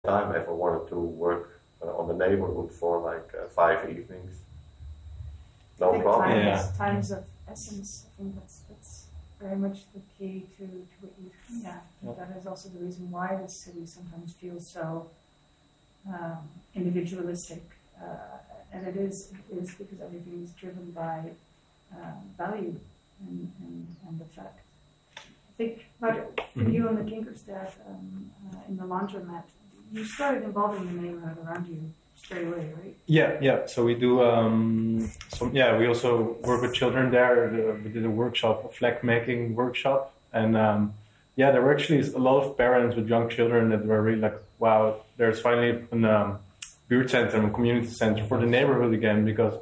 time ever wanted to work on the neighborhood for like 5 evenings. No problem. Time is of essence. I think that's very much the key to what you. Yeah, that is also the reason why the city sometimes feels so individualistic, and it is because everything is driven by value and effect. I think, but for you on the Kinkerstad in the laundromat, you started involving the neighborhood around you straight away, right? Yeah. So we do we also work with children there. We did a workshop, a flag making workshop, and there were actually a lot of parents with young children that were really like, wow, there's finally a buurt center, a community center for the neighborhood again, because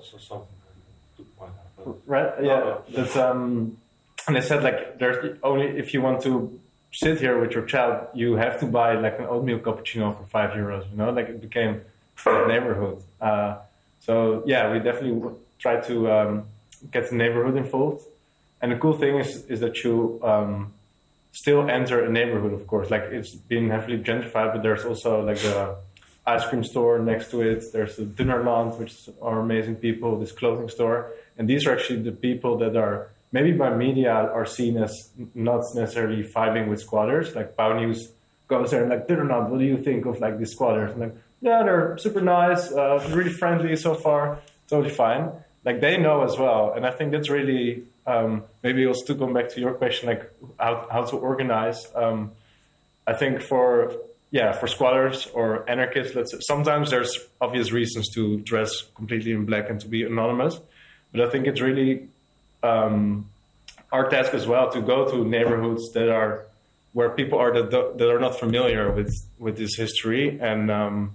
right, yeah, that's and they said like there's only if you want to sit here with your child, you have to buy like an oatmeal cappuccino for €5. You know, like it became that neighborhood. So yeah, we definitely try to get the neighborhood involved. And the cool thing is that you still enter a neighborhood, of course. Like it's been heavily gentrified, but there's also like the ice cream store next to it. There's the Dunnerland, which are amazing people. This clothing store, and these are actually the people that are maybe by media are seen as not necessarily vibing with squatters. Like Pau News goes there and like, Dunnerland, what do you think of like these squatters? And like, yeah, they're super nice, really friendly so far, totally fine. Like they know as well, and I think that's really maybe also to come back to your question, like how to organize. I think for squatters or anarchists, sometimes there's obvious reasons to dress completely in black and to be anonymous, but I think it's really our task as well to go to neighborhoods that are where people are that are not familiar with this history and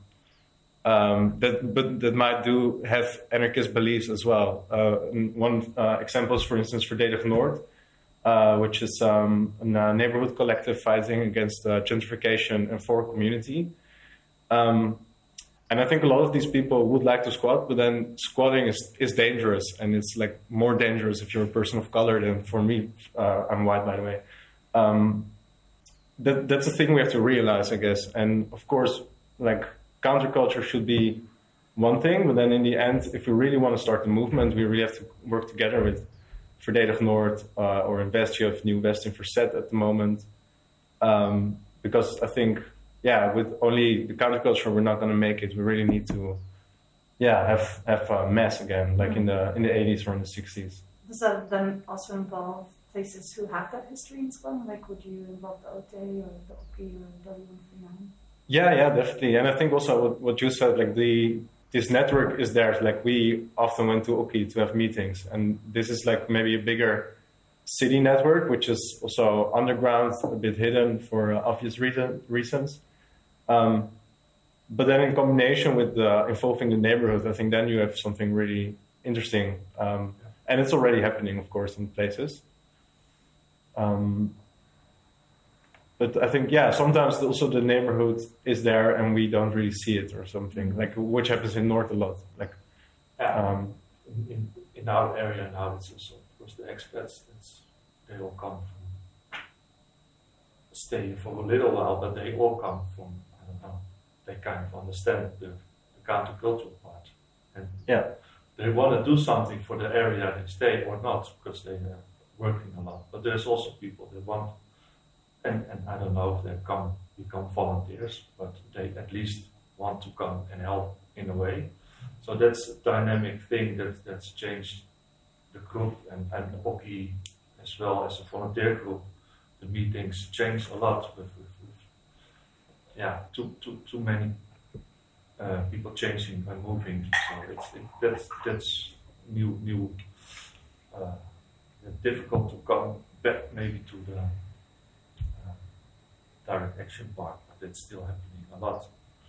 that might have anarchist beliefs as well. One example is, for instance, Verdedig Noord, which is a neighborhood collective fighting against gentrification and for community. And I think a lot of these people would like to squat, but then squatting is dangerous, and it's like more dangerous if you're a person of color than for me. I'm white, by the way. That's a thing we have to realize, I guess. And of course, like counterculture should be one thing, but then in the end, if we really want to start the movement, we really have to work together with Verdedig Noord or Invest. You have New West in Verzet at the moment, because I think, with only the counterculture, we're not going to make it. We really need to, have mass again, like in the 80s or in the 60s. Does that then also involve places who have that history in Scotland? Like, would you involve the OT or the OP or W139? Yeah, definitely. And I think also what you said, like this network is there. Like we often went to OP to have meetings, and this is like maybe a bigger city network, which is also underground, a bit hidden for obvious reasons. But then in combination with involving the neighborhood, I think then you have something really interesting. And it's already happening, of course, in places. But I think, sometimes also the neighborhood is there and we don't really see it or something, like which happens in North a lot. Like, in our area now, it's also, of course, the expats, they all come from, stay for a little while, but they all come from, I don't know, they kind of understand the countercultural part. And they want to do something for the area they stay or not, because they are working a lot. But there's also people that want, and I don't know if they become volunteers, but they at least want to come and help in a way. So that's a dynamic thing that's changed the group and the hockey as well as a volunteer group. The meetings change a lot with too many people changing and moving. So that's new. Difficult to come back maybe to the direct action part, but it's still happening a lot.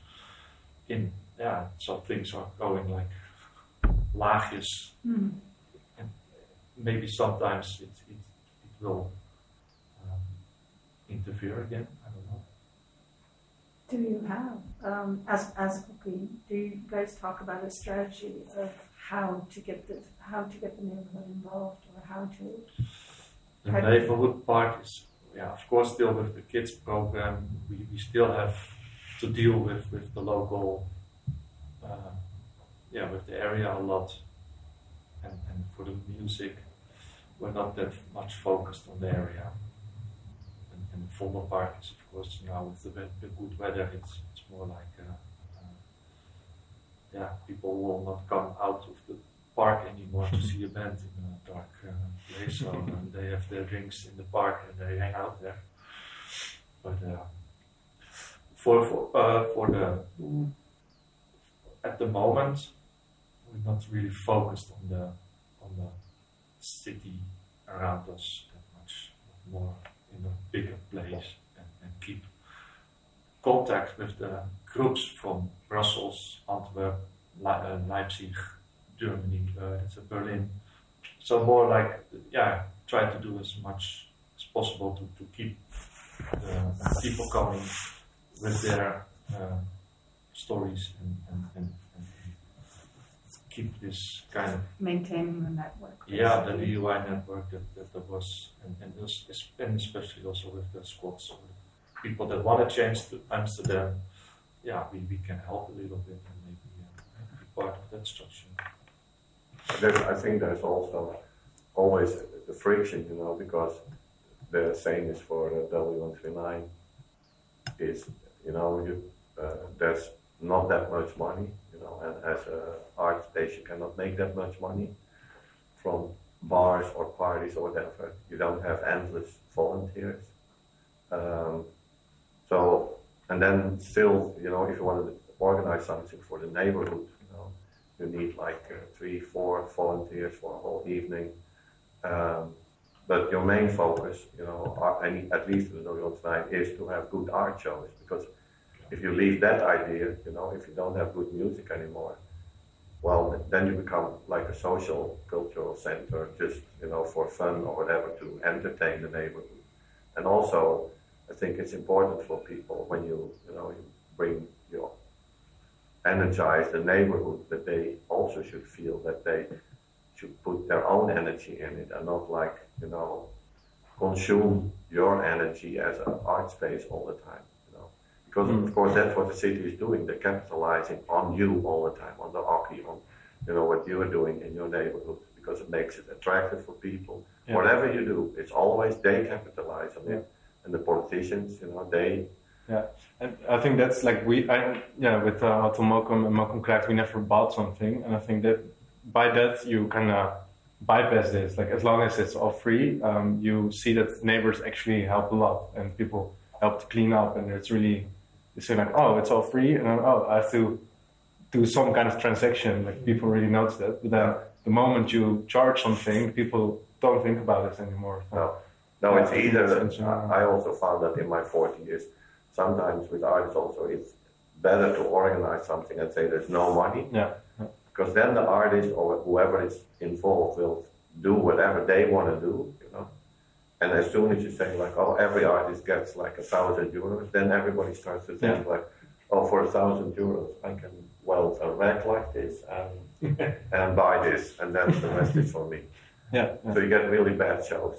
So things are going like laagjes, and maybe sometimes it will interfere again. I don't know. Do you have, as a cookie, do you guys talk about a strategy of how to get the neighborhood involved, or how to? The neighborhood part is, of course, still with the kids program. We still have to deal with the local, with the area a lot. And for the music, we're not that much focused on the area. And Vondelpark is, of course, now with the good weather, it's more like, people will not come out of the park anymore to see a band in a dark place. So they have their drinks in the park and they hang out there. But for the at the moment, we're not really focused on the city around us that much. More in a bigger place and keep contact with the groups from Brussels, Antwerp, Leipzig, Germany, Berlin. So more like, try to do as much as possible to keep the people coming with their stories and keep this kind of maintaining the network. The DUI network that there was, and especially also with the squads, or the people that want to change to Amsterdam. We can help a little bit and maybe be part of that structure. I think there's also always the friction, because the same is for W139. Is there's not that much money, and as an art space you cannot make that much money from bars or parties or whatever. You don't have endless volunteers. And then still, if you want to organize something for the neighborhood, you need like 3-4 volunteers for a whole evening. But your main focus, at least with W139, is to have good art shows, because if you leave that idea, if you don't have good music anymore, well, then you become like a social, cultural center, just, for fun or whatever, to entertain the neighborhood. And also, I think it's important for people when you energize the neighborhood, that they also should feel that they should put their own energy in it and not like, consume your energy as an art space all the time. Because of course that's what the city is doing. They're capitalizing on you all the time, on the hockey, on what you are doing in your neighborhood, because it makes it attractive for people. Yeah. Whatever you do, it's always they capitalize on it, and the politicians, they. Yeah, and I think that's like with Otto Mokum and Mokum Craft, we never bought something, and I think that by that you kind of bypass this. Like as long as it's all free, you see that neighbors actually help a lot, and people help to clean up, and it's really. You say like, oh, it's all free, and then, I have to do some kind of transaction. Like people really notice that. But then the moment you charge something, people don't think about it anymore. No, it's either. I also found that in my 40 years, sometimes with artists also, it's better to organize something and say there's no money. Yeah. Because then the artist or whoever is involved will do whatever they want to do, And as soon as you say like, oh, every artist gets like €1,000, then everybody starts to think like, oh, for €1,000 I can weld a rack like this and buy this, and then the rest is for me. Yeah. So you get really bad shows,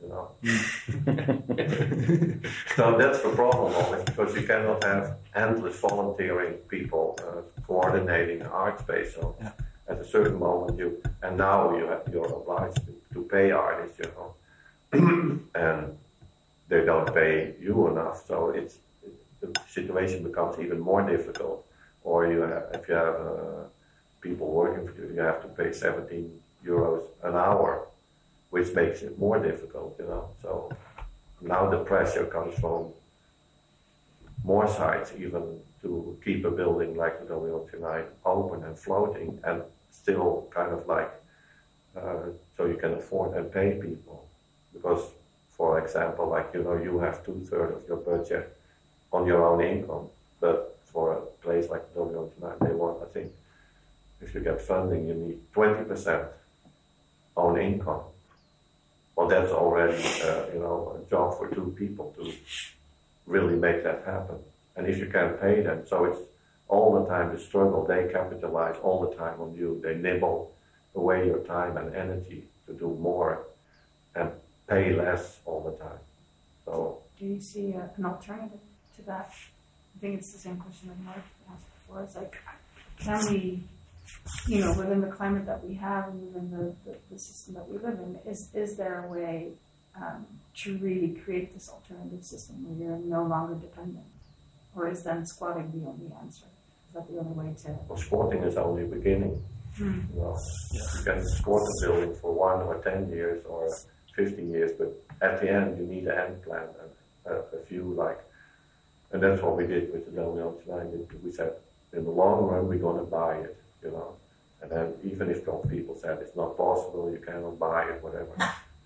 So that's the problem always, because you cannot have endless volunteering people coordinating an art space. So at a certain moment you're obliged to pay artists, and they don't pay you enough, so the situation becomes even more difficult. Or if you have people working for you, you have to pay €17 an hour, which makes it more difficult, So now the pressure comes from more sides, even to keep a building like the W139 open and floating, and still kind of like so you can afford and pay people. Because, for example, like, you have 2/3 of your budget on your own income, but for a place like W139, they want, I think, if you get funding, you need 20% own income. Well, that's already, a job for 2 people to really make that happen. And if you can't pay them, so it's all the time the struggle, they capitalize all the time on you. They nibble away your time and energy to do more and pay less all the time. So do you see an alternative to that? I think it's the same question that Mark asked before. It's like, can we, within the climate that we have and within the system that we live in, is there a way to really create this alternative system where you're no longer dependent? Or is then squatting the only answer? Is that the only way to... Well, squatting is only beginning. You can squat a building for 1 or 10 years or 50 years, but at the end you need an end plan and a few and that's what we did with the WL9. We said, in the long run, we're going to buy it, And then even if those people said it's not possible, you cannot buy it, whatever.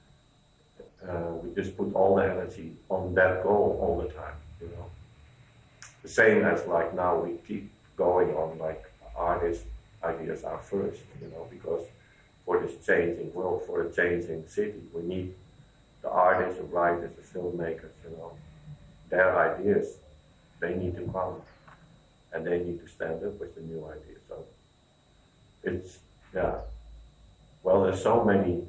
We just put all the energy on that goal all the time, The same as now we keep going on artist ideas are first, because for this changing world, for a changing city, we need the artists, the writers, the filmmakers, their ideas, they need to come and they need to stand up with the new ideas. So it's, there's so many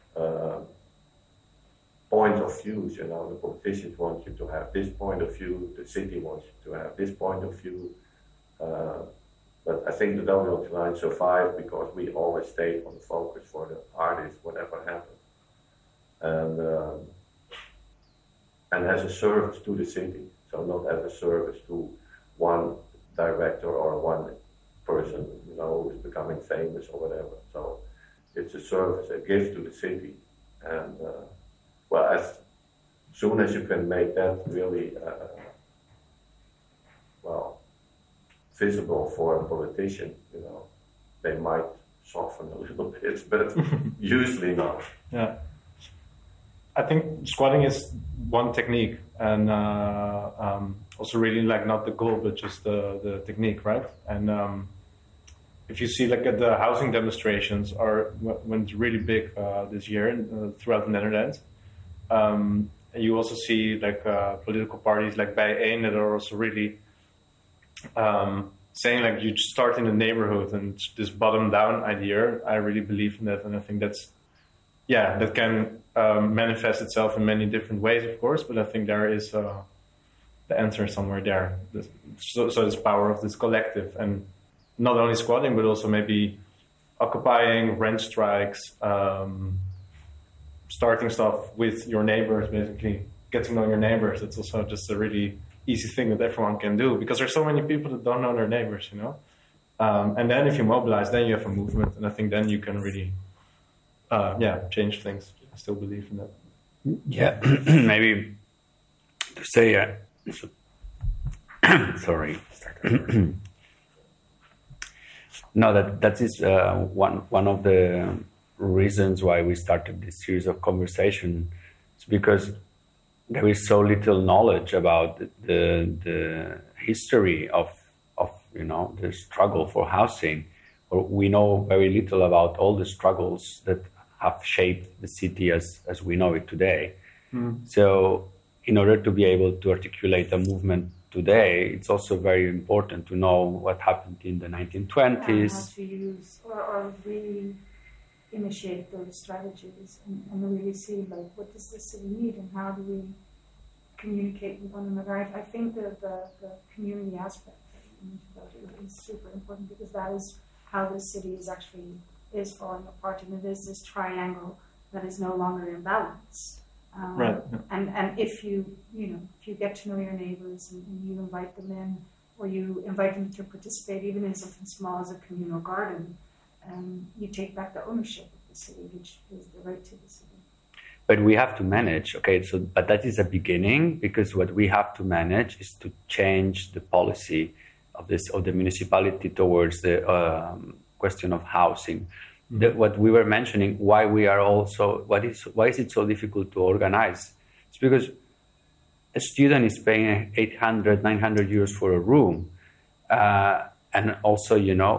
points of views, the politicians want you to have this point of view, the city wants you to have this point of view. But I think the WL9 survived because we always stayed on the focus for the artists, whatever happened. And as a service to the city, so not as a service to one director or one person, who is becoming famous or whatever. So it's a service, a gift to the city. And as soon as you can make that really, visible for a politician, they might soften a little bit, but usually not. Yeah. I think squatting is one technique, and also really not the goal, but just the technique, right? And if you see at the housing demonstrations, or when it's really big this year throughout the Netherlands, you also see political parties like Bijeen that are also really saying you start in the neighborhood, and this bottom down idea, I really believe in that, and I think that can manifest itself in many different ways, of course, but I think there is the answer somewhere there. So this power of this collective, and not only squatting, but also maybe occupying, rent strikes, starting stuff with your neighbors, basically get to know your neighbors. It's also just a really easy thing that everyone can do, because there's so many people that don't know their neighbors, and then if you mobilize, then you have a movement, and I think then you can really change things. I still believe in that. Yeah, maybe to say sorry. No, that is one of the reasons why we started this series of conversation. It's because there is so little knowledge about the history of the struggle for housing, or we know very little about all the struggles that have shaped the city as we know it today. So in order to be able to articulate a movement today, it's also very important to know what happened in the 1920s. How to use or really initiate those strategies and really see what does the city need and how do we communicate with one another. I think that the community aspect that you mentioned about is super important, because that is how the city is falling apart, and it is this triangle that is no longer in balance. Right. And if you get to know your neighbors and you invite them in, or you invite them to participate even in something small as a communal garden, you take back the ownership of the city, which is the right to the city. But we have to manage, but that is a beginning, because what we have to manage is to change the policy of the municipality towards the question of housing. What we were mentioning, why is it so difficult to organize? It's because a student is paying 800, 900 euros for a room, and also,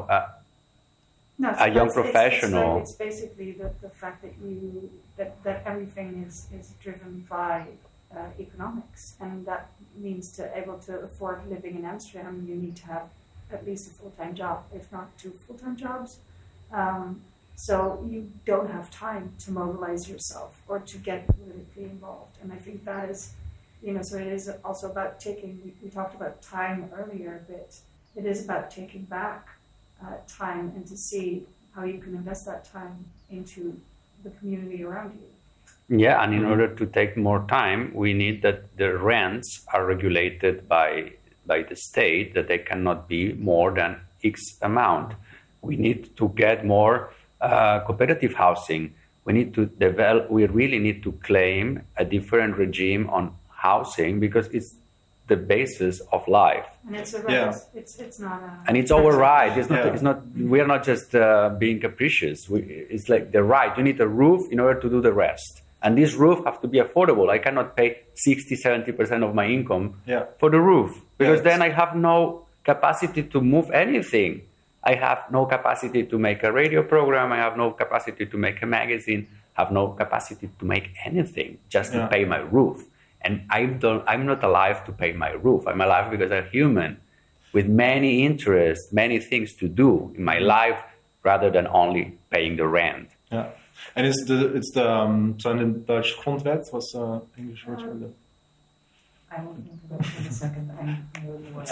a young professional. It's basically the fact that everything is driven by economics, and that means to able to afford living in Amsterdam, you need to have at least a full-time job, if not 2 full-time jobs. So you don't have time to mobilize yourself or to get politically involved, and I think that is, So it is also about we talked about time earlier, but it is about taking back time and to see how you can invest that time into the community around you. Yeah, and in order to take more time, we need that the rents are regulated by the state, that they cannot be more than X amount. We need to get more cooperative housing. We really need to claim a different regime on housing because it's the basis of life. And it's a right. It's not a. And it's our right. It's not. We are not just being capricious. It's like the right. You need a roof in order to do the rest. And this roof has to be affordable. I cannot pay 60-70% of my income for the roof because then I have no capacity to move anything. I have no capacity to make a radio program. I have no capacity to make a magazine. I have no capacity to make anything just to pay my roof. And I'm not alive to pay my roof. I'm alive because I'm human with many interests, many things to do in my life rather than only paying the rent. Yeah. And it's the so in the Dutch grondwet was English word for that. I will think about it in a second. I know what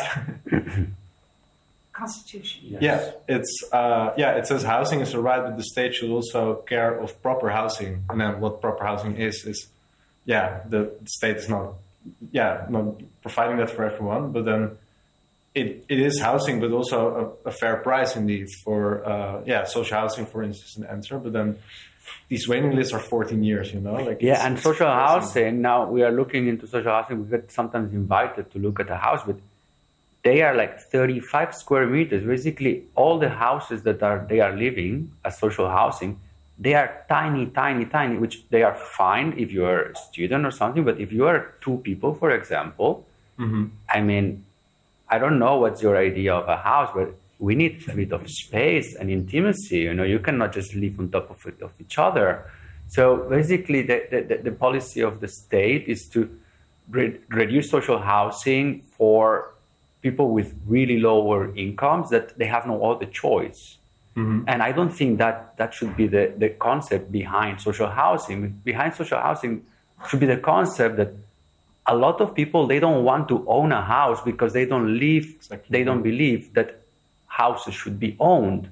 Constitution. Yes. Yeah, it says housing is a right, but the state should also care of proper housing. And then what proper housing is the state is not providing that for everyone, but then it is housing, but also a fair price indeed for social housing, for instance, in Enter. But then these waiting lists are 14 years, and social housing. Now we are looking into social housing. We get sometimes invited to look at a house, but they are like 35 square meters. Basically, all the houses that they are living as social housing, they are tiny, tiny, tiny, which they are fine if you are a student or something. But if you are two people, for example, I mean, I don't know what's your idea of a house, but we need a bit of space and intimacy. You cannot just live on top of each other. So basically, the policy of the state is to reduce social housing for people with really lower incomes that they have no other choice. And I don't think that should be the concept behind social housing. Behind social housing should be the concept that a lot of people, they don't want to own a house because they don't believe that houses should be owned.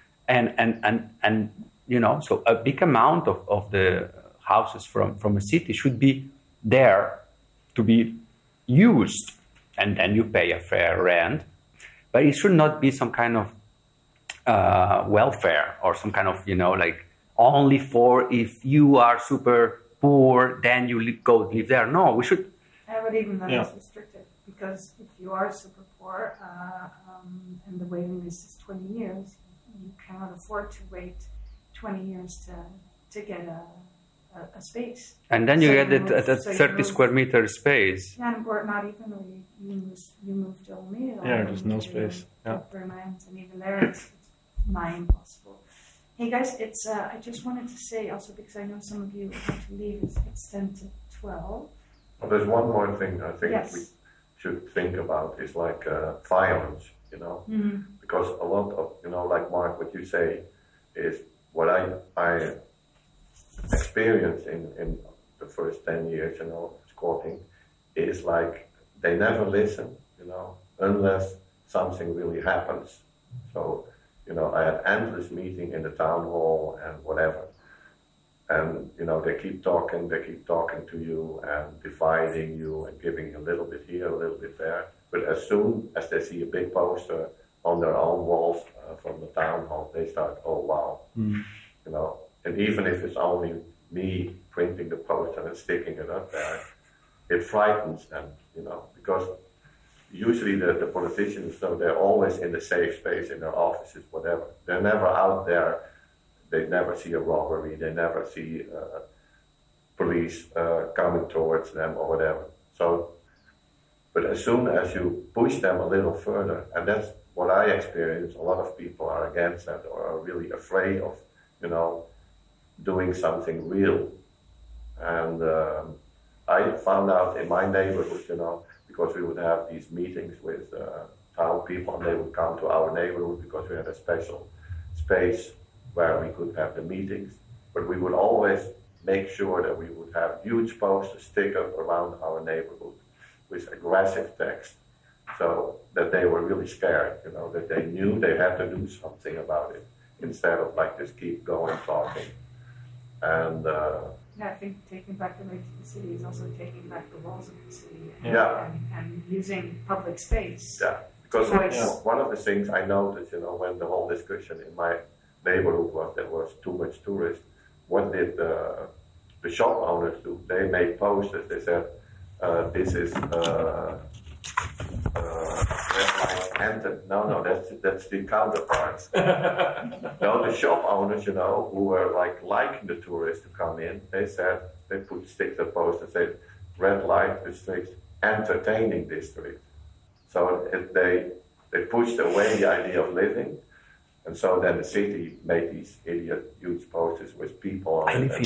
And so a big amount of the houses from a city should be there to be used. And then you pay a fair rent. But it should not be some kind of welfare or some kind of, like only for if you are super poor, then you go live there. No, we should. But even that is restricted because if you are super poor and the waiting list is 20 years, you cannot afford to wait 20 years to get a space. And then you get it at a 30 square meter space. Yeah, or not even really. You move to Almere. Yeah, there's no space. Permanent, and even there it's nigh impossible. Hey guys, I just wanted to say also because I know some of you have to leave. It's 10 to 12. Well, there's one more thing I think we should think about is like violence. Because a lot of like Mark, what you say is what I experienced in the first 10 years, escorting, is like they never listen, unless something really happens. So, I had endless meeting in the town hall and whatever. And, they keep talking to you and dividing you and giving you a little bit here, a little bit there. But as soon as they see a big poster on their own walls from the town hall, they start, oh, wow. And even if it's only me printing the poster and sticking it up there, it frightens them, because usually the politicians, they're always in the safe space in their offices, whatever. They're never out there. They never see a robbery. They never see police coming towards them or whatever. So, but as soon as you push them a little further, and that's what I experience, a lot of people are against that or are really afraid of, doing something real. And I found out in my neighborhood, because we would have these meetings with town people, and they would come to our neighborhood because we had a special space where we could have the meetings. But we would always make sure that we would have huge posters stick up around our neighborhood with aggressive text, so that they were really scared, that they knew they had to do something about it, instead of like just keep going talking. And I think taking back the way to the city is also taking back the walls of the city and using public space. Yeah, because one of the things I noticed, when the whole discussion in my neighborhood was there was too much tourists, what did the shop owners do? They made posters. They said, "This is no, that's the counterparts." No, the shop owners, who were liking the tourists to come in, they said they put stick the posters, said red light district, entertaining district. So they pushed away the idea of living. And so then the city made these idiot huge posters with people on it.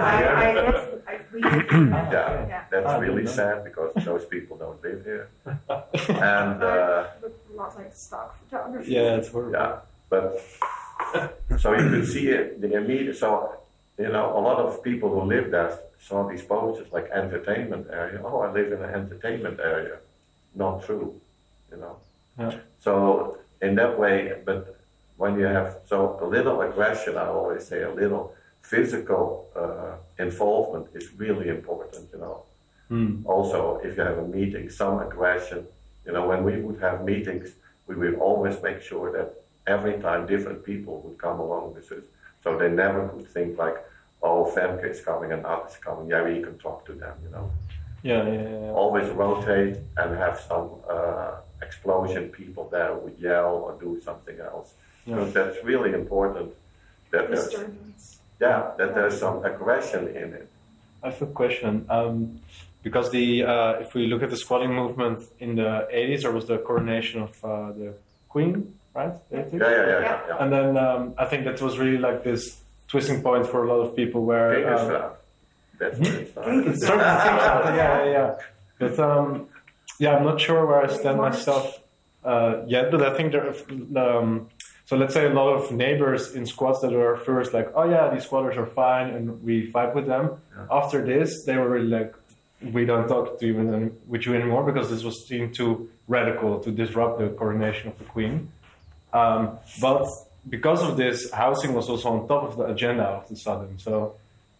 That's really sad because those people don't live here. And look a lot like stock photography. Yeah, it's horrible. Yeah, but so you could see it, the immediate. So a lot of people who live there saw these posters like entertainment area. Oh, I live in an entertainment area. Not true, Yeah. So in that way, but when you have a little aggression, I always say a little physical involvement is really important, Also, if you have a meeting, some aggression, when we would have meetings, we would always make sure that every time different people would come along with us. So they never would think like, oh, Femke is coming and others coming. Yeah, we can talk to them, Yeah. Always rotate and have some explosion people there who would yell or do something else. Because that's really important that there's some aggression in it. I have a question. Because if we look at the squatting movement in the 80s, there was the coronation of the Queen, right? Yeah. And then I think that was really like this twisting point for a lot of people where... That's where it started. Yeah. But I'm not sure where I stand myself yet, but I think so let's say a lot of neighbors in squats that were first like, oh yeah, these squatters are fine, and we fight with them. Yeah. After this, they were really like, we don't talk to you with you anymore because this was seen too radical to disrupt the coronation of the Queen. But because of this, housing was also on top of the agenda all of a sudden. So,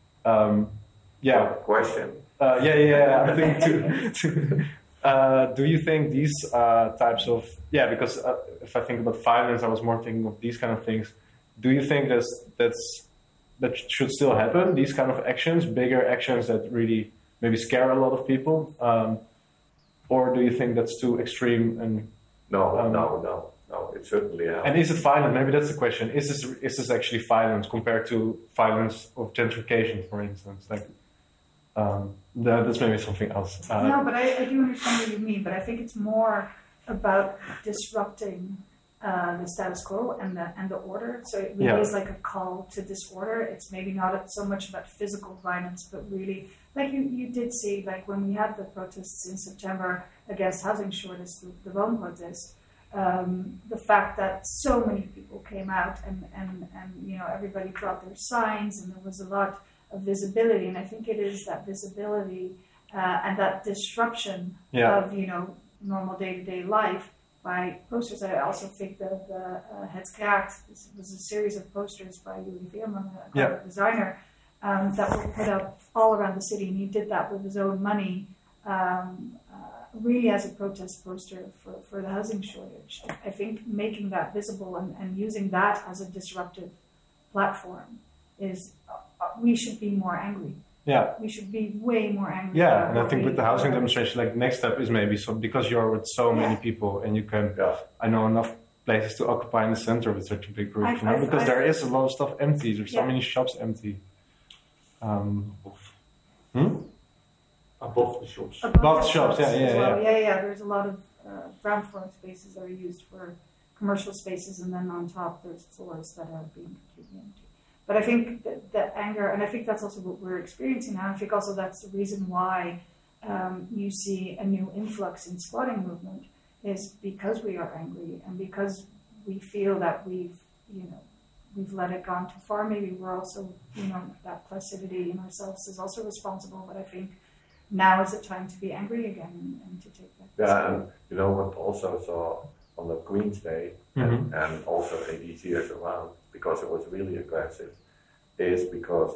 Question. I think do you think these types of because if I think about violence, I was more thinking of these kind of things. Do you think that should still happen? These kind of actions, bigger actions that really maybe scare a lot of people, or do you think that's too extreme? And no, it certainly happens. And is it violent? Maybe that's the question. Is this actually violence compared to violence of gentrification, for instance? Like. That's maybe something else. No, but I do understand what you mean. But I think it's more about disrupting the status quo and the order. So it really is like a call to disorder. It's maybe not so much about physical violence, but really, like you did see, like when we had the protests in September against housing shortage, the Rome protests. The fact that so many people came out and everybody brought their signs, and there was a lot of visibility, and I think it is that visibility and that disruption of normal day-to-day life by posters. I also think that the Het Kraakt was a series of posters by Uli Veerman, a graphic designer, that were put up all around the city, and he did that with his own money, really as a protest poster for the housing shortage. I think making that visible and using that as a disruptive platform is. We should be more angry. Yeah. We should be way more angry. Yeah, and I think with the housing demonstration, like the next step is maybe because you're with so many people and you can, I know enough places to occupy in the center with such a big group, because there is a lot of stuff empty. There's so many shops empty. Above the shops. Above the shops, yeah. There's a lot of ground floor spaces that are used for commercial spaces, and then on top there's floors that are being completely empty. But I think that anger, and I think that's also what we're experiencing now. I think also that's the reason why you see a new influx in squatting movement, is because we are angry and because we feel that we've we've let it gone too far. Maybe we're also, that placidity in ourselves is also responsible. But I think now is the time to be angry again and to take that. Yeah, and what also saw on the Queen's Day and also in these years around, because it was really aggressive, is because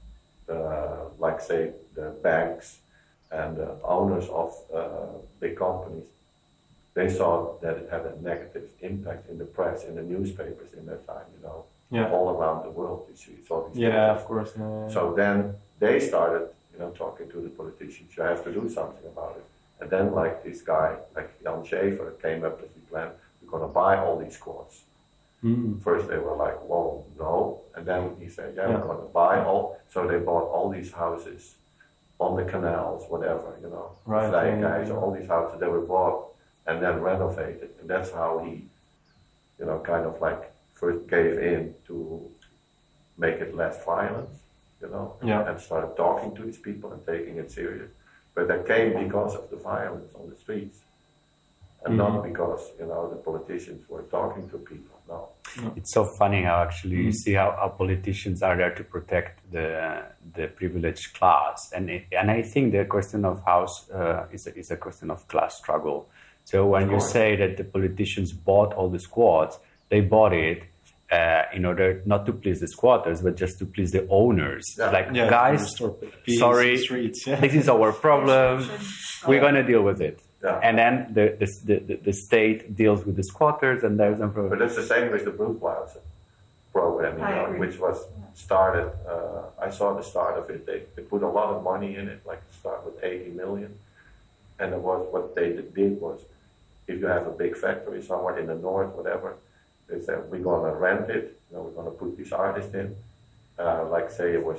like say the banks and the owners of big companies, they saw that it had a negative impact in the press, in the newspapers in that time, all around the world. You saw these Yeah, pictures. of course. No. So then they started, talking to the politicians. You have to do something about it. And then, like this guy, like Jan Schaefer, came up with the plan: we're going to buy all these squats. First they were like, whoa, no. And then he said, we're going to buy all. So they bought all these houses on the canals, whatever, Right. all these houses, they were bought and then renovated. And that's how he, kind of like first gave in to make it less violent, and started talking to these people and taking it serious. But that came because of the violence on the streets. And not because, the politicians were talking to people, no. It's so funny how actually you see how politicians are there to protect the privileged class. And I think the question of house is a question of class struggle. So when you say that the politicians bought all the squats, they bought it in order not to please the squatters, but just to please the owners. Yeah. Guys, sorry, this is our problem. We're going to deal with it. Yeah. And then the state deals with the squatters, and there's no problem. But it's the same with the Brookplaats program, which was started. I saw the start of it. They put a lot of money in it, like to start with 80 million. And what they did was, if you have a big factory somewhere in the north, whatever, they said, we're going to rent it. We're going to put these artists in. Like say it was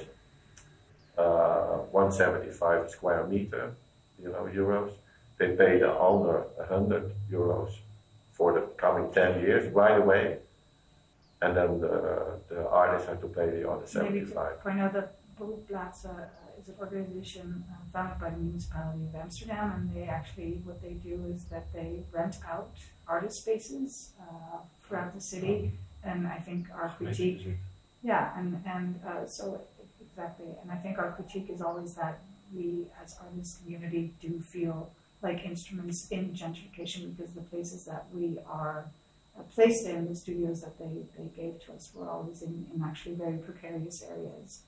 175 square meter, euros. They pay the owner 100 euros for the coming 10 years right away. And then the artist had to pay the other 75. I know that Brookplaats is an organization founded by the municipality of Amsterdam, and they actually, what they do is that they rent out artist spaces throughout the city. And I think our critique, so exactly. And I think our critique is always that we as artists community do feel like instruments in gentrification, because the places that we are placed in, the studios that they gave to us, were always in actually very precarious areas.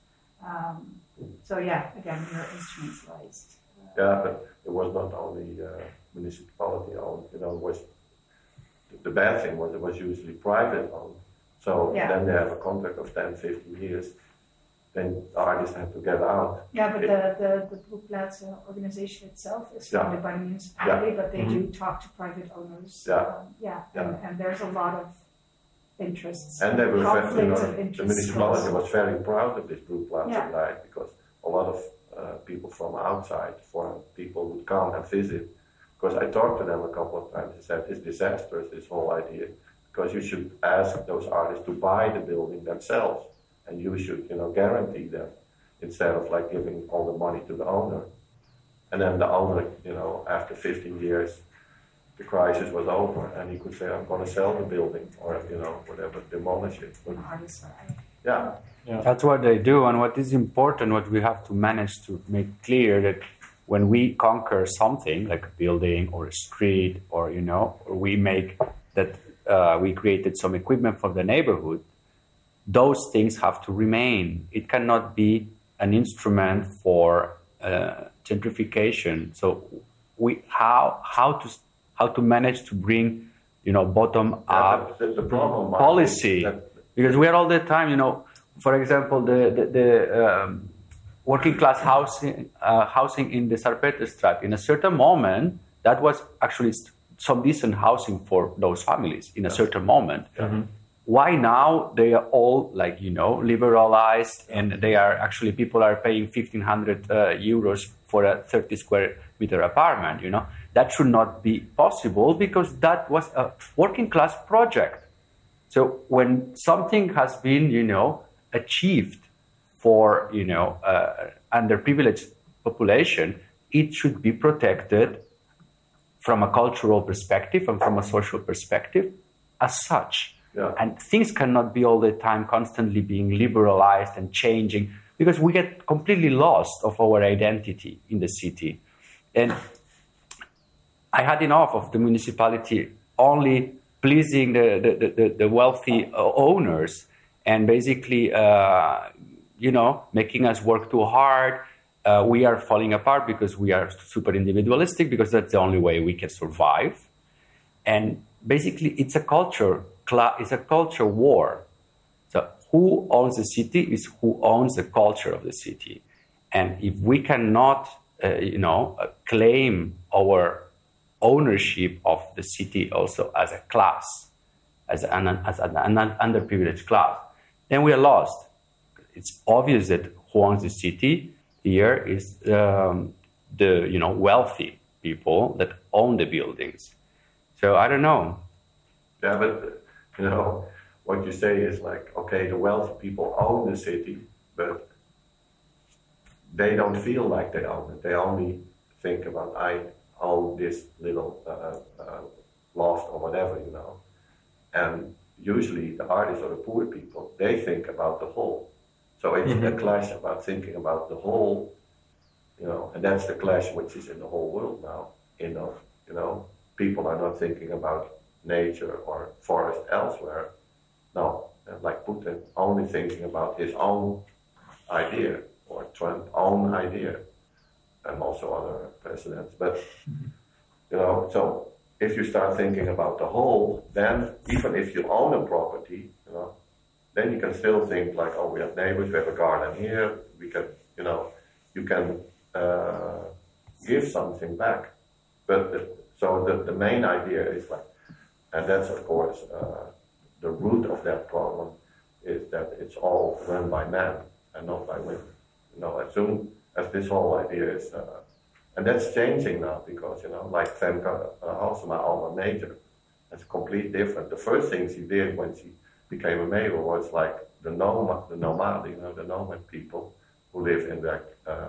Again, we are instrumentalized. But it was not only municipality owned, it was, the bad thing was it was usually private owned. So then they have a contract of 10, 15 years. Then artists have to get out. Yeah, but the Brookplaats organization itself is funded by the municipality, but they do talk to private owners. And there's a lot of interests. And they were conflicts of the interest. municipality was very proud of this Brookplaats Yeah. because a lot of people from outside, foreign people, would come and visit. Because I talked to them a couple of times. They said it's disastrous, this whole idea, because you should ask those artists to buy the building themselves. And you should, guarantee them instead of like giving all the money to the owner. And then the owner, after 15 years, the crisis was over, and he could say, "I'm going to sell the building," or whatever, demolish it. But, That's what they do, and what is important, what we have to manage to make clear, that when we conquer something like a building or a street, or we make that we created some equipment for the neighborhood. Those things have to remain. It cannot be an instrument for gentrification. So how to manage to bring bottom up the problem policy, because we are all the time for example the working class housing in the Sarpeterstraat. In a certain moment, that was actually some decent housing for those families in a certain moment. Why now they are all liberalized, and they are actually, people are paying 1,500 euros for a 30 square meter apartment, That should not be possible, because that was a working class project. So when something has been, achieved for, underprivileged population, it should be protected from a cultural perspective and from a social perspective as such. Yeah. And things cannot be all the time constantly being liberalized and changing, because we get completely lost of our identity in the city. And I had enough of the municipality only pleasing the wealthy owners and basically, making us work too hard. We are falling apart because we are super individualistic, because that's the only way we can survive. And basically, it's a culture war. So who owns the city is who owns the culture of the city. And if we cannot, claim our ownership of the city also as a class, as an underprivileged class, then we are lost. It's obvious that who owns the city here is the wealthy people that own the buildings. So I don't know. Yeah, but what you say is like, okay, the wealthy people own the city, but they don't feel like they own it. They only think about, I own this little loft or whatever, And usually the artists or the poor people, they think about the whole. So it's a clash about thinking about the whole, and that's the clash which is in the whole world now. People are not thinking about nature or forest elsewhere. No, like Putin, only thinking about his own idea, or Trump's own idea, and also other presidents. But, so if you start thinking about the whole, then even if you own a property, then you can still think like, oh, we have neighbors, we have a garden here, we can, you can give something back. But the main idea is like, and that's of course the root of that problem is that it's all run by men and not by women. As soon as this whole idea is, and that's changing now because, like Femke Halsema, alma mater, it's completely different. The first things she did when she became a mayor was like the nomad, the nomad people who live in their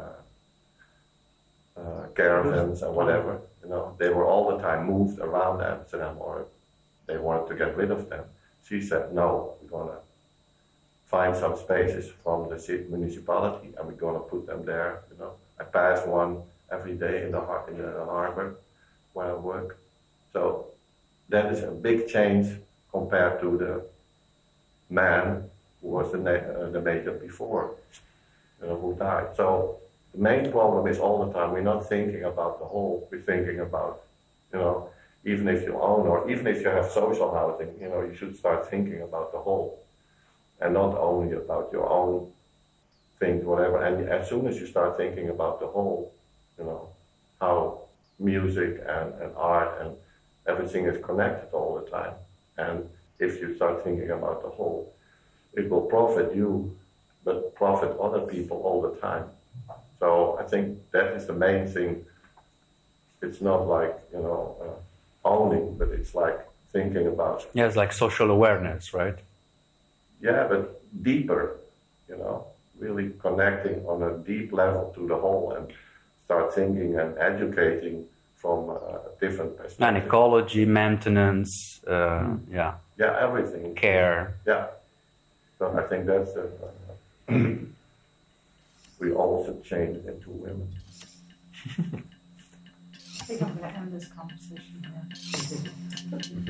caravans and whatever. They were all the time moved around Amsterdam, or they wanted to get rid of them. She said, no, we're going to find some spaces from the city municipality and we're going to put them there. I pass one every day in the harbor where I work. So that is a big change compared to the man who was the mayor before, who died. So the main problem is all the time we're not thinking about the whole. We're thinking about, even if you own or even if you have social housing, you should start thinking about the whole and not only about your own things, whatever. And as soon as you start thinking about the whole, how music and art and everything is connected all the time. And if you start thinking about the whole, it will profit you, but profit other people all the time. So I think that is the main thing. It's not like, owning, but it's like thinking about. Yeah, it's like social awareness, right? Yeah, but deeper, really connecting on a deep level to the whole and start thinking and educating from a different perspective. And ecology, maintenance, yeah, everything. Care. Yeah. So I think that's we all should change into women. I think I'm going to end this conversation here.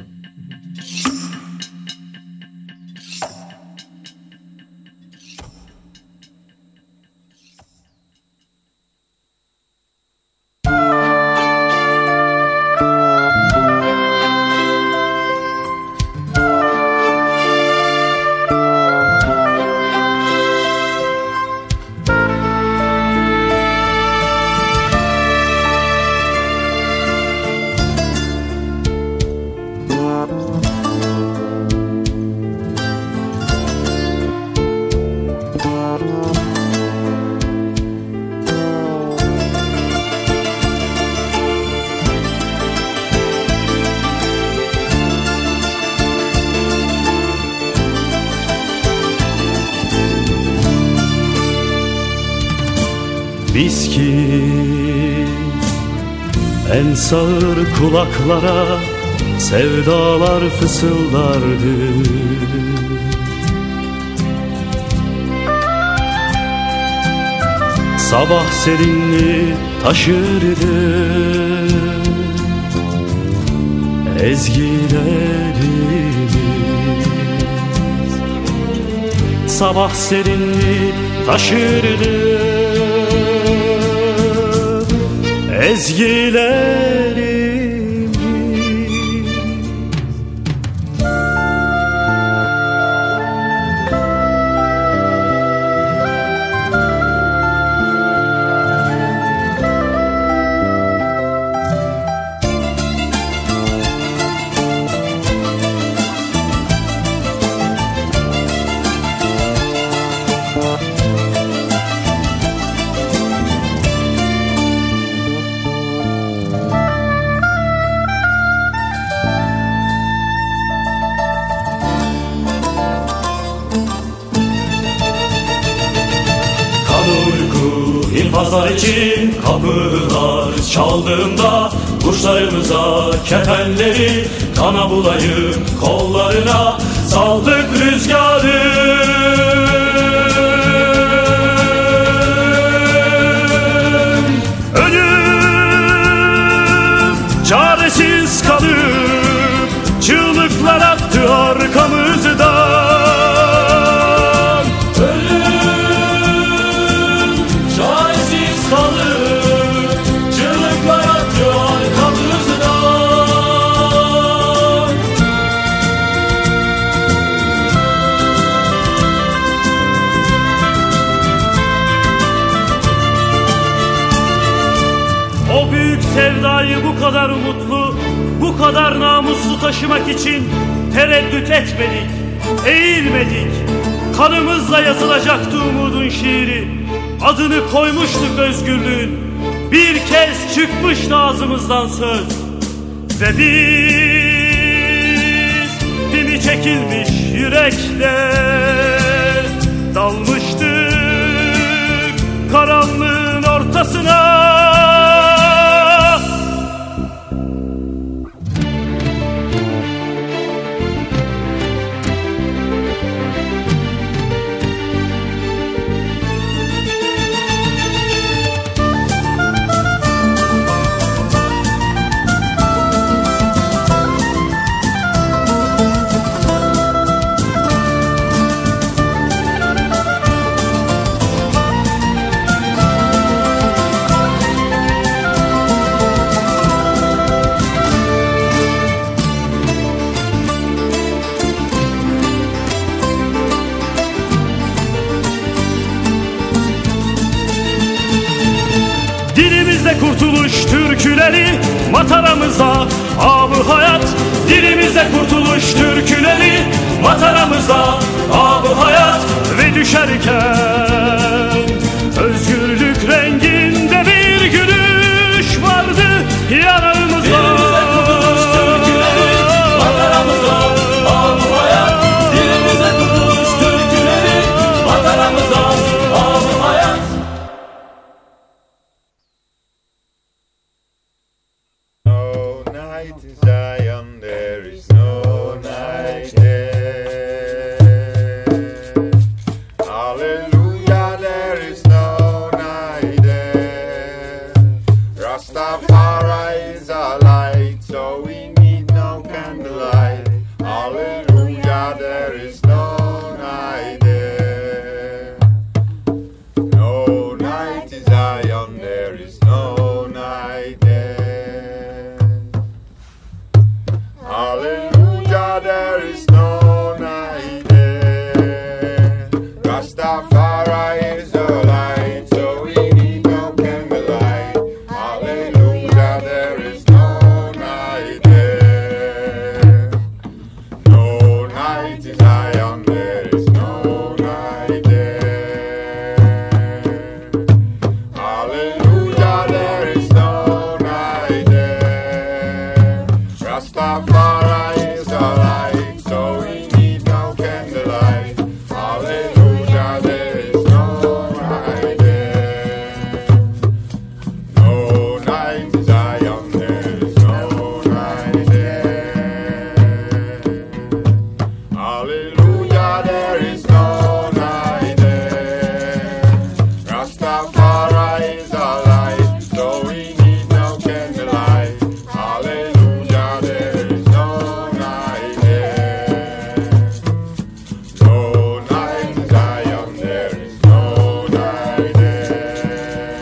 Biz ki en sağır kulaklara sevdalar fısıldardı. Sabah serinliği taşırdı ezgilerimiz. Sabah serinliği taşırdı ezgilerimiz. Pazar için kapılar çaldığında kuşlarımıza kefenleri kana bulayıp kollarına saldık rüzgarı. Ölüm çaresiz kalıp çığlıklar attı arkamızdan. Sevdayı bu kadar umutlu, bu kadar namuslu taşımak için tereddüt etmedik, eğilmedik. Kanımızla yazılacaktı umudun şiiri. Adını koymuştuk özgürlüğün. Bir kez çıkmıştı ağzımızdan söz. Ve biz pimi çekilmiş yürekle dalmıştık karanlığın ortasına. Dilimizde kurtuluş türküleri mataramıza ab-ı hayat. Dilimizde kurtuluş türküleri mataramıza ab-ı hayat. Ve düşerken özgürlük renginde bir gülüş vardı yanağımızda. Dilimizde kurtuluş türküleri mataramıza ab-ı hayat. Dilimizde kurtuluş türküleri mataramıza ab-ı hayat. Zion, there is no night there. Hallelujah, there is no night there. Rastafari is our light, so we need no candlelight. Hallelujah, there is no night there. No night in Zion, there is no night there. Hallelujah, there is no night there. Rastafari is the light, so we need no candlelight. Hallelujah, there is no night there. No night in Zion, there is no night there. Hallelujah, there is no night there. Rastafari is our light, so we need no candlelight. Hallelujah, there is no night there. No night in Zion, there is no night there. Hallelujah, there is no night there. Rastafari is our light, so we need no candlelight. Hallelujah, there is no night there. No night in Zion, there is no night there.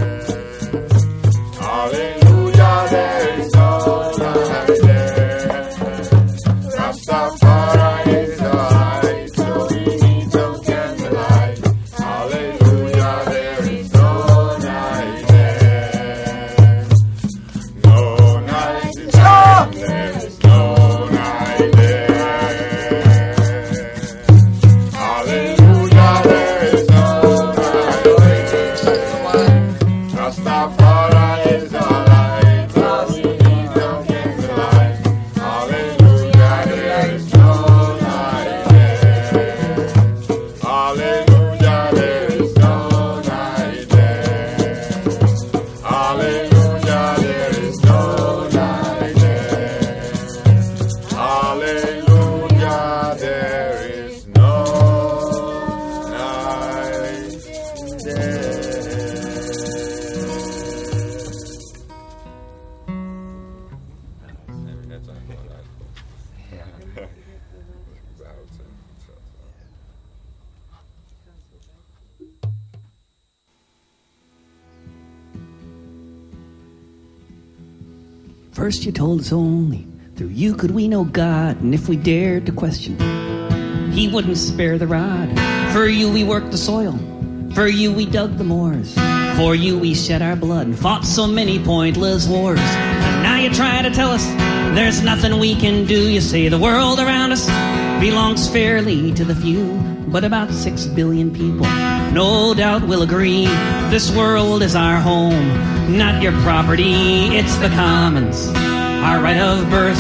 Hallelujah, there is no night there. Rastafari is our light, so we need no candlelight. Hallelujah, there is no night there. No night in Zion, there is no night there. Hallelujah, there is no night there. Rastafari is our light, so we need no candlelight. Hallelujah, there is no night there. Hallelujah, there is no night there. Hallelujah, there is no night there. Hallelujah, there is no night there. First you told us only through you could we know God, and if we dared to question, He wouldn't spare the rod. For you we worked the soil, for you we dug the moors, for you we shed our blood and fought so many pointless wars. And now you try to tell us there's nothing we can do. You say the world around us belongs fairly to the few, but about 6 billion people no doubt will agree this world is our home, not your property. It's the commons, our right of birth.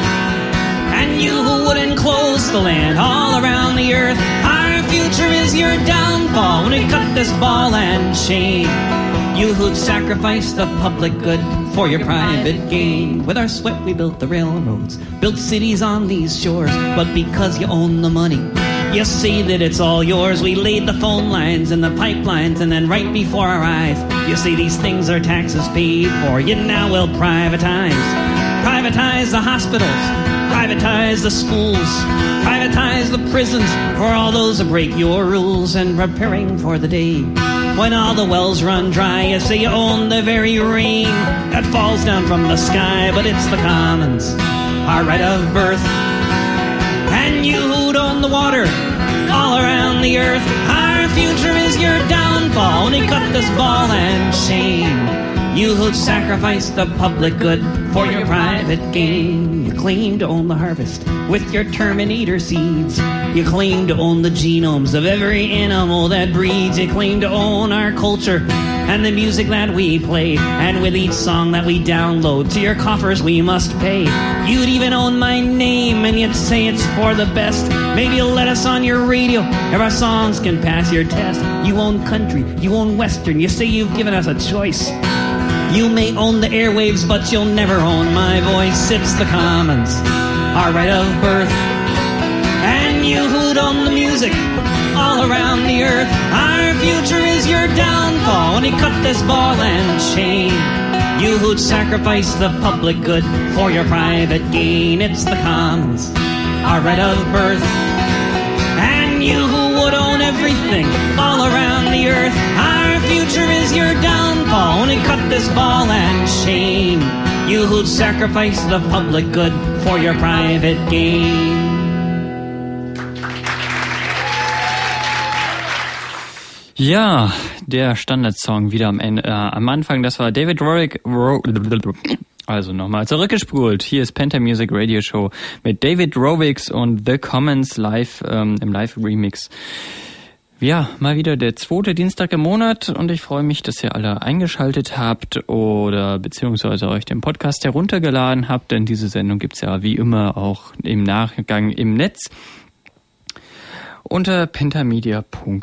And you who would enclose the land all around the earth, our future is your downfall when we cut this ball and chain. You who'd sacrifice the public good for your private gain. With our sweat we built the railroads, built cities on these shores, but because you own the money, you see that it's all yours. We laid the phone lines and the pipelines, and then right before our eyes, you see these things are taxes paid for. You now will privatize. Privatize the hospitals, privatize the schools, privatize the prisons for all those who break your rules. And preparing for the day when all the wells run dry, you say you own the very rain that falls down from the sky. But it's the commons, our right of birth. And you who'd own the water all around the earth, our future is your downfall when you cut this ball and chain. You who'd sacrifice the public good for your private gain. You claim to own the harvest with your Terminator seeds. You claim to own the genomes of every animal that breeds. You claim to own our culture and the music that we play. And with each song that we download, to your coffers we must pay. You'd even own my name and you'd say it's for the best. Maybe you'll let us on your radio if our songs can pass your test. You own country, you own western, you say you've given us a choice. You may own the airwaves, but you'll never own my voice. It's the commons, our right of birth. And you who'd own the music all around the earth, our future is your downfall when you cut this ball and chain. You who'd sacrifice the public good for your private gain. It's the commons, our right of birth. And you who would own everything all around the earth, our future is your downfall when you cut this ball and chain. You who'd sacrifice the public good for your private gain. Ja, der Standardsong wieder am Ende, am Anfang, das war David Rorick. Also nochmal zurückgespult. Hier ist Penta Music Radio Show mit David Rowicks und The Commons live im Live-Remix. Ja, mal wieder der 2. Dienstag im Monat und ich freue mich, dass ihr alle eingeschaltet habt oder beziehungsweise euch den Podcast heruntergeladen habt, denn diese Sendung gibt's ja wie immer auch im Nachgang im Netz unter pentamedia.org.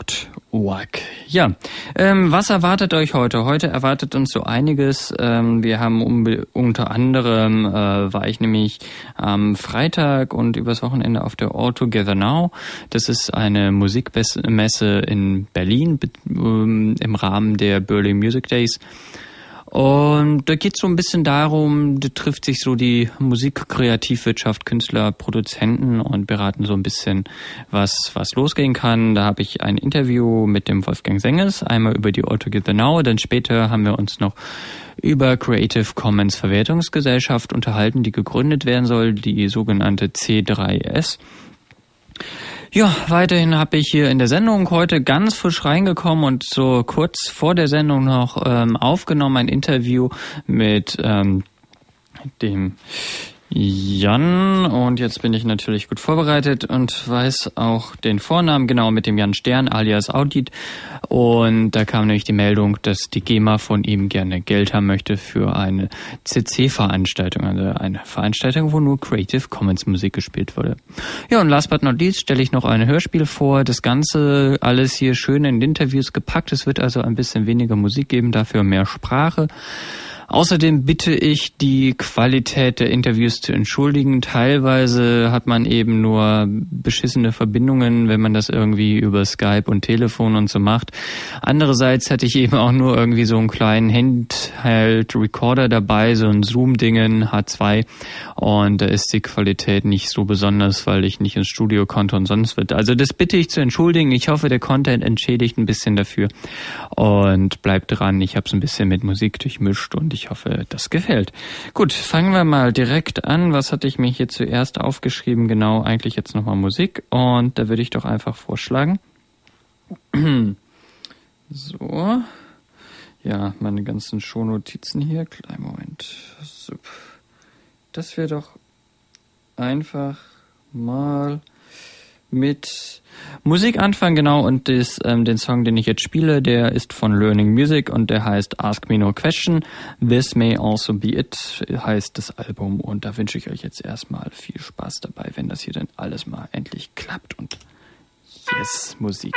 Wack. Ja, was erwartet euch heute? Heute erwartet uns so einiges. Wir haben unter anderem, war ich nämlich am Freitag und übers Wochenende auf der All Together Now. Das ist eine Musikmesse in Berlin im Rahmen der Berlin Music Days. Und da geht es so ein bisschen darum, da trifft sich so die Musik-Kreativwirtschaft, Künstler, Produzenten und beraten so ein bisschen, was losgehen kann. Da habe ich ein Interview mit dem Wolfgang Senges, einmal über die All Together Now, dann später haben wir uns noch über Creative Commons Verwertungsgesellschaft unterhalten, die gegründet werden soll, die sogenannte C3S. Ja, weiterhin habe ich hier in der Sendung heute ganz frisch reingekommen und so kurz vor der Sendung noch aufgenommen, ein Interview mit dem Jan, und jetzt bin ich natürlich gut vorbereitet und weiß auch den Vornamen, genau, mit dem Jan Stern alias Audit, und da kam nämlich die Meldung, dass die GEMA von ihm gerne Geld haben möchte für eine CC-Veranstaltung, also eine Veranstaltung, wo nur Creative Commons Musik gespielt wurde. Ja, und last but not least stelle ich noch ein Hörspiel vor, das Ganze alles hier schön in Interviews gepackt, es wird also ein bisschen weniger Musik geben, dafür mehr Sprache. Außerdem bitte ich, die Qualität der Interviews zu entschuldigen. Teilweise hat man eben nur beschissene Verbindungen, wenn man das irgendwie über Skype und Telefon und so macht. Andererseits hatte ich eben auch nur irgendwie so einen kleinen Handheld-Recorder dabei, so ein Zoom-Dingen, H2. Und da ist die Qualität nicht so besonders, weil ich nicht ins Studio konnte und sonst wird. Also das bitte ich zu entschuldigen. Ich hoffe, der Content entschädigt ein bisschen dafür. Und bleibt dran, ich habe es ein bisschen mit Musik durchmischt und ich hoffe, das gefällt. Gut, fangen wir mal direkt an. Was hatte ich mir hier zuerst aufgeschrieben? Genau, eigentlich jetzt nochmal Musik. Und da würde ich doch einfach vorschlagen. So. Ja, meine ganzen Shownotizen hier. Kleinen Moment. So. Das wäre doch einfach mal mit Musik anfangen, genau, und den Song, den ich jetzt spiele, der ist von Learning Music und der heißt Ask Me No Question, This May Also Be It, heißt das Album, und da wünsche ich euch jetzt erstmal viel Spaß dabei, wenn das hier dann alles mal endlich klappt und yes, Musik.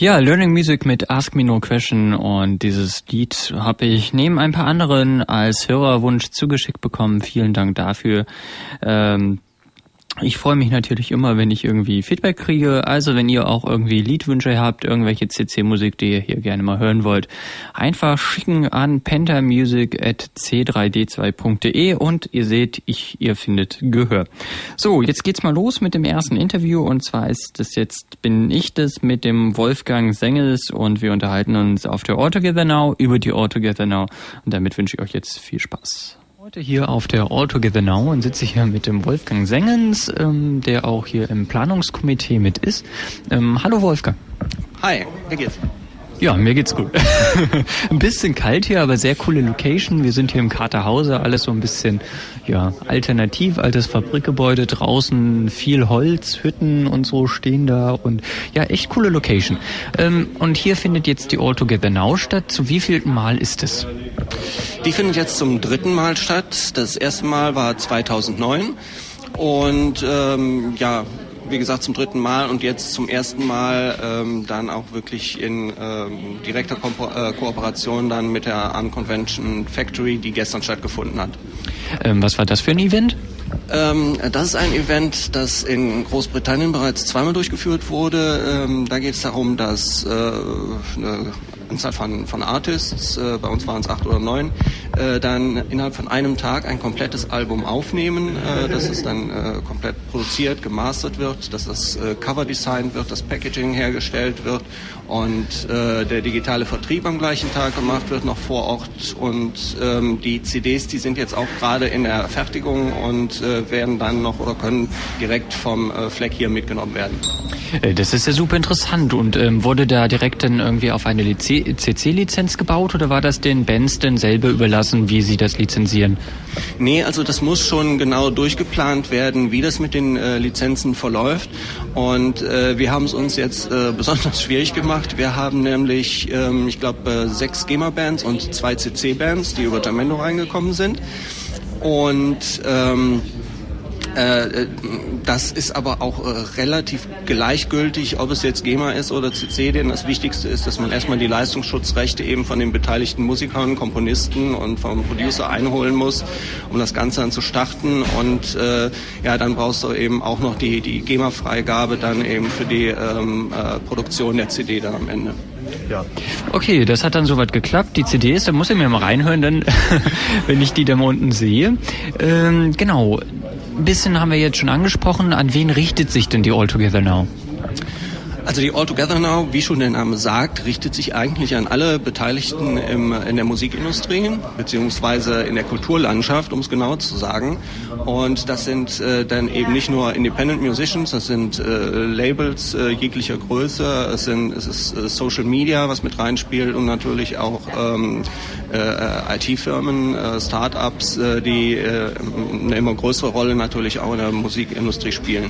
Ja, Learning Music mit Ask Me No Question, und dieses Lied habe ich neben ein paar anderen als Hörerwunsch zugeschickt bekommen. Vielen Dank dafür. Ich freue mich natürlich immer, wenn ich irgendwie Feedback kriege. Also wenn ihr auch irgendwie Liedwünsche habt, irgendwelche CC-Musik, die ihr hier gerne mal hören wollt, einfach schicken an pentamusic@c3d2.de und ihr seht, ihr findet Gehör. So, jetzt geht's mal los mit dem ersten Interview, und zwar bin ich das mit dem Wolfgang Sengels, und wir unterhalten uns auf der All Together Now über die All Together Now, und damit wünsche ich euch jetzt viel Spaß. Heute hier auf der All Together Now und sitze ich hier mit dem Wolfgang Sengens, der auch hier im Planungskomitee mit ist. Hallo Wolfgang. Hi, wie geht's? Ja, mir geht's gut. Ein bisschen kalt hier, aber sehr coole Location. Wir sind hier im Katerhause, alles so ein bisschen alternativ, altes Fabrikgebäude, draußen viel Holz, Hütten und so stehen da, und ja, echt coole Location. Und hier findet jetzt die All Together Now statt. Zu wievielten Mal ist es? Die findet jetzt zum 3. Mal statt. Das erste Mal war 2009 und wie gesagt, zum 3. Mal und jetzt zum 1. Mal dann auch wirklich in direkter Kooperation dann mit der Unconvention Factory, die gestern stattgefunden hat. Was war das für ein Event? Das ist ein Event, das in Großbritannien bereits zweimal durchgeführt wurde. Da geht es darum, dass eine Anzahl von Artists, bei uns waren es 8 oder 9, dann innerhalb von einem Tag ein komplettes Album aufnehmen, dass es dann komplett produziert, gemastert wird, dass das Cover designt wird, das Packaging hergestellt wird und der digitale Vertrieb am gleichen Tag gemacht wird, noch vor Ort, und die CDs, die sind jetzt auch gerade in der Fertigung und werden dann noch oder können direkt vom Fleck hier mitgenommen werden. Das ist ja super interessant. Und wurde da direkt dann irgendwie auf eine CC-Lizenz gebaut, oder war das den Bands denn selber überlassen, wie sie das lizenzieren? Nee, also das muss schon genau durchgeplant werden, wie das mit den Lizenzen verläuft. Und wir haben es uns jetzt besonders schwierig gemacht. Wir haben nämlich, 6 GEMA-Bands und 2 CC-Bands, die über Jamendo reingekommen sind. Und das ist aber auch relativ gleichgültig, ob es jetzt GEMA ist oder CC, denn das Wichtigste ist, dass man erstmal die Leistungsschutzrechte eben von den beteiligten Musikern, Komponisten und vom Producer einholen muss, um das Ganze dann zu starten, und dann brauchst du eben auch noch die GEMA-Freigabe dann eben für die Produktion der CD dann am Ende. Ja. Okay, das hat dann soweit geklappt. Die CDs, da muss ich mir mal reinhören, dann, wenn ich die da mal unten sehe. Genau. Ein bisschen haben wir jetzt schon angesprochen. An wen richtet sich denn die All Together Now? Also die All Together Now, wie schon der Name sagt, richtet sich eigentlich an alle Beteiligten in der Musikindustrie, beziehungsweise in der Kulturlandschaft, um es genau zu sagen. Und das sind dann eben nicht nur Independent Musicians, das sind Labels jeglicher Größe, es ist Social Media, was mit reinspielt, und natürlich auch IT-Firmen, Start-ups, die eine immer größere Rolle natürlich auch in der Musikindustrie spielen.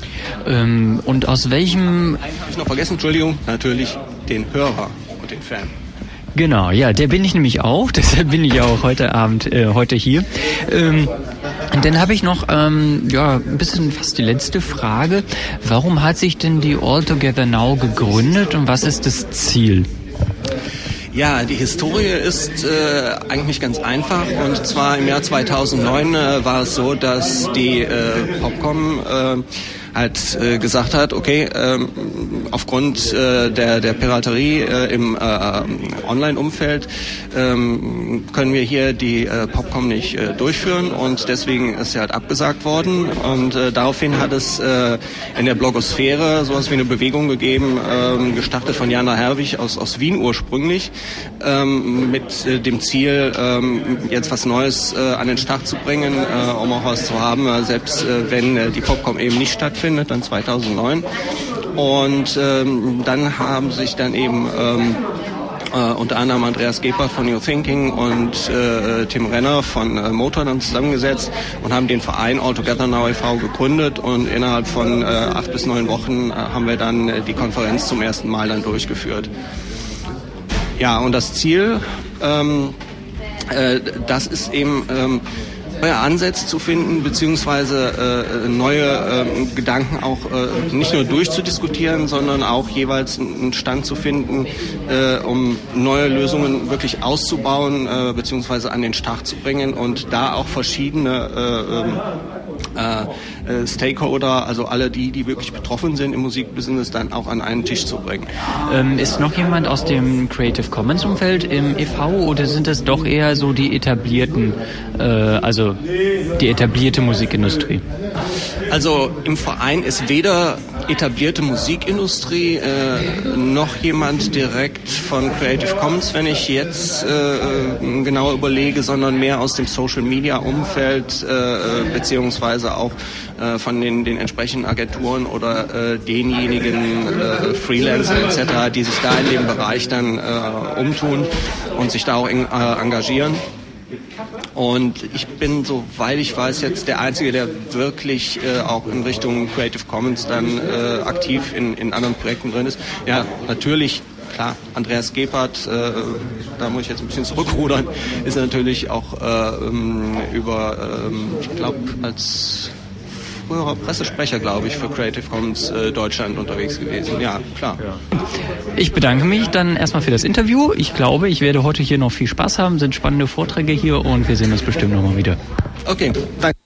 Und aus welchem... Habe ich noch vergessen, Entschuldigung, natürlich den Hörer und den Fan. Genau, ja, der bin ich nämlich auch, deshalb bin ich auch heute Abend, heute hier. Dann habe ich noch, ein bisschen fast die letzte Frage. Warum hat sich denn die All Together Now gegründet und was ist das Ziel? Ja, die Historie ist eigentlich ganz einfach, und zwar im Jahr 2009 war es so, dass die Popcom gesagt hat, okay, aufgrund der Piraterie im Online-Umfeld können wir hier die Popcom nicht durchführen, und deswegen ist sie halt abgesagt worden, und daraufhin hat es in der Blogosphäre sowas wie eine Bewegung gegeben, gestartet von Jana Herwig aus Wien ursprünglich, mit dem Ziel, jetzt was Neues an den Start zu bringen, um auch was zu haben, selbst wenn die Popcom eben nicht stattfindet, dann 2009. Und dann haben sich dann eben unter anderem Andreas Gebhardt von New Thinking und Tim Renner von Motor dann zusammengesetzt und haben den Verein All Together Now e.V. gegründet, und innerhalb von 8 bis 9 Wochen haben wir dann die Konferenz zum ersten Mal dann durchgeführt. Ja, und das Ziel, das ist eben neue Ansätze zu finden, beziehungsweise neue Gedanken auch nicht nur durchzudiskutieren, sondern auch jeweils einen Stand zu finden, um neue Lösungen wirklich auszubauen, beziehungsweise an den Start zu bringen und da auch verschiedene Stakeholder, also alle die wirklich betroffen sind im Musikbusiness, dann auch an einen Tisch zu bringen. Ist noch jemand aus dem Creative Commons Umfeld im e.V. oder sind es doch eher so die etablierten, also die etablierte Musikindustrie? Also im Verein ist weder etablierte Musikindustrie noch jemand direkt von Creative Commons, wenn ich jetzt genauer überlege, sondern mehr aus dem Social Media Umfeld beziehungsweise auch von den entsprechenden Agenturen oder denjenigen Freelancer etc., die sich da in dem Bereich dann umtun und sich da auch engagieren. Und ich bin, soweit ich weiß, jetzt der Einzige, der wirklich auch in Richtung Creative Commons dann aktiv in anderen Projekten drin ist. Ja, natürlich, klar, Andreas Gebhardt, da muss ich jetzt ein bisschen zurückrudern, ist natürlich auch ich glaube, als früherer Pressesprecher, glaube ich, für Creative Commons Deutschland unterwegs gewesen. Ja, klar. Ich bedanke mich dann erstmal für das Interview. Ich glaube, ich werde heute hier noch viel Spaß haben. Sind spannende Vorträge hier und wir sehen uns bestimmt nochmal wieder. Okay, danke.